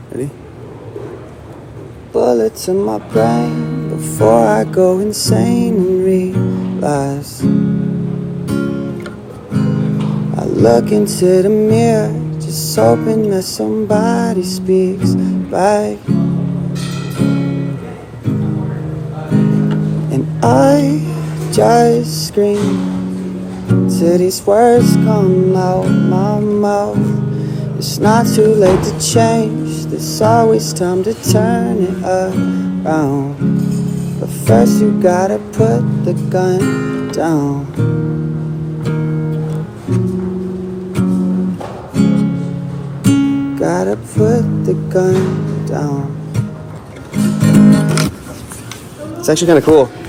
Ready? Bullets in my brain before I go insane and realize I look into the mirror, just hoping that somebody speaks back. And I just scream till these words come out my mouth. It's not too late to change, there's always time to turn it around. But first you gotta put the gun down. Gotta put the gun down. It's actually kind of cool.